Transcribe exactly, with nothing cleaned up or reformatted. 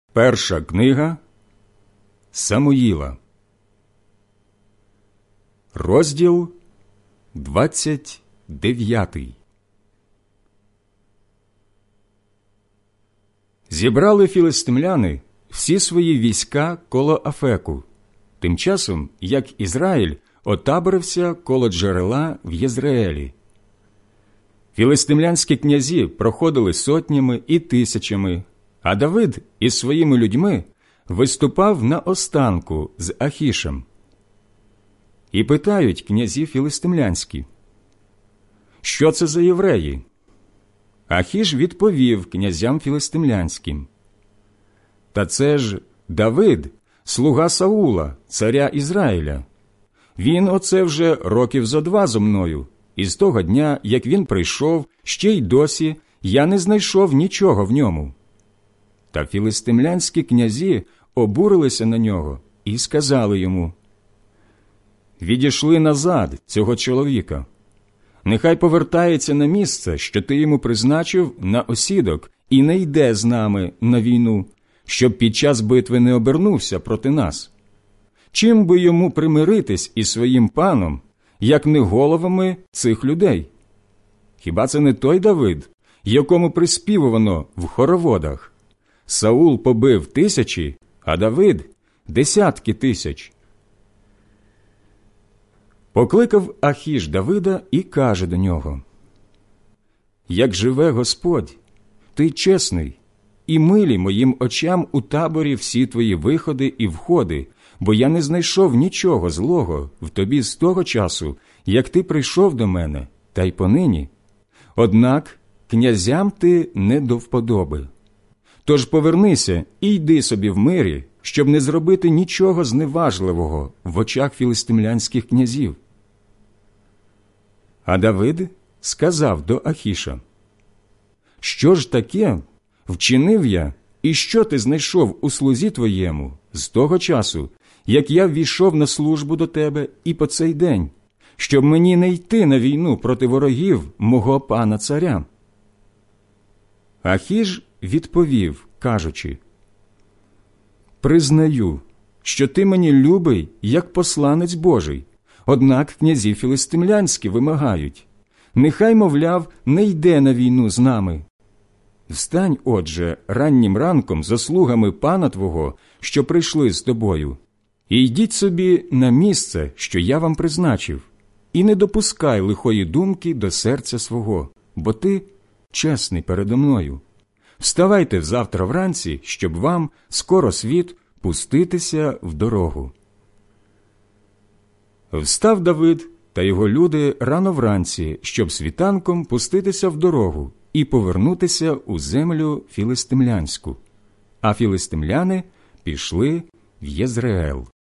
Перша книга Самуїла, розділ двадцять дев'ятий. Зібрали філистимляни всі свої війська коло Афеку, тим часом, як Ізраїль отаборився коло джерела в Єзреелі. Філистимлянські князі проходили сотнями і тисячами, а Давид із своїми людьми виступав на останку з Ахішем. І питають князі філистимлянські: «Що це за євреї?» Ахіш відповів князям філистимлянським: «Та це ж Давид, слуга Саула, царя Ізраїля. Він оце вже років зо два зо мною, і з того дня, як він прийшов, ще й досі я не знайшов нічого в ньому». Та філистимлянські князі обурилися на нього і сказали йому: «Відійшли назад цього чоловіка. Нехай повертається на місце, що ти йому призначив на осідок, і не йде з нами на війну, щоб під час битви не обернувся проти нас. Чим би йому примиритись із своїм паном, як не головами цих людей? Хіба це не той Давид, якому приспівувано в хороводах: Саул побив тисячі, а Давид – десятки тисяч?» Покликав Ахіш Давида і каже до нього: «Як живе Господь, ти чесний, і милі моїм очам у таборі всі твої виходи і входи, бо я не знайшов нічого злого в тобі з того часу, як ти прийшов до мене, та й понині. Однак князям ти не до вподоби. Тож повернися і йди собі в мирі, щоб не зробити нічого зневажливого в очах філистимлянських князів». А Давид сказав до Ахіша: «Що ж таке вчинив я, і що ти знайшов у слузі твоєму з того часу, як я ввійшов на службу до тебе і по цей день, щоб мені не йти на війну проти ворогів мого пана царя?» Ахіш відповів, кажучи: «Признаю, що ти мені любий, як посланець Божий, однак князі філистимлянські вимагають: нехай, мовляв, не йде на війну з нами. Встань, отже, раннім ранком за слугами пана твого, що прийшли з тобою, і йдіть собі на місце, що я вам призначив, і не допускай лихої думки до серця свого, бо ти чесний передо мною. Вставайте завтра вранці, щоб вам скоро світ пуститися в дорогу». Встав Давид та його люди рано вранці, щоб світанком пуститися в дорогу і повернутися у землю філистимлянську. А філистимляни пішли в Єзреел.